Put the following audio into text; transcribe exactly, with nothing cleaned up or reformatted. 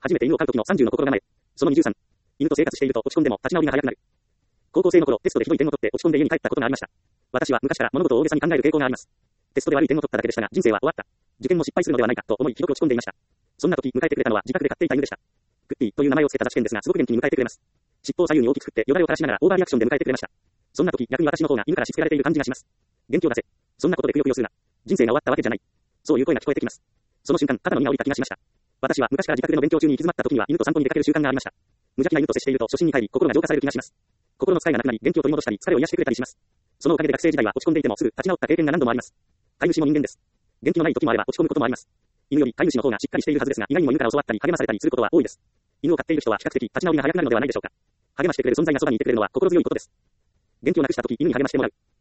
初めて犬を飼う時のさんじゅうの心構え。そのにじゅうさん。犬と生活していると落ち込んでも立ち直りが早くなる。高校生の頃、テストでひどい点を取って落ち込んで家に帰ったことがありました。私は昔から物事を大げさに考える傾向があります。テストで悪い点を取っただけでしたが、人生は終わった。受験も失敗するのではないかと思いひどく落ち込んでいました。そんな時迎えてくれたのは自宅で飼っていた犬でした。グッピーという名前を付けた雑犬ですが、すごく元気に迎えてくれます。尻尾を左右に大きく振ってよだれを垂らしながらオーバーリアクションで迎えてくれました。そんな時逆に私の方が犬からしつけられている感じがします。元気を出せ。そんなことでくよくよするな。人生が終わったわけじゃない。そういう声が聞こえてきます。その瞬間、肩の荷が下りた気がしました。私は昔から自宅での勉強中に行き詰まった時には犬と散歩に出かける習慣がありました。無邪気な犬と接していると初心に帰り、心が浄化される気がします。心の疲れがなくなり、元気を取り戻したり、疲れを癒してくれたりします。そのおかげで学生時代は落ち込んでいてもすぐ立ち直った経験が何度もあります。飼い主も人間です。元気のない時もあれば落ち込むこともあります。犬より飼い主の方がしっかりしているはずですが、意外にも犬から教わったり励まされたりすることは多いです。犬を飼っている人は比較的立ち直りが早くなるのではないでしょうか。励ましてくれる存在がそばにいてくれるのは心強いことです。元気をなくした時、犬に励ましてもらう。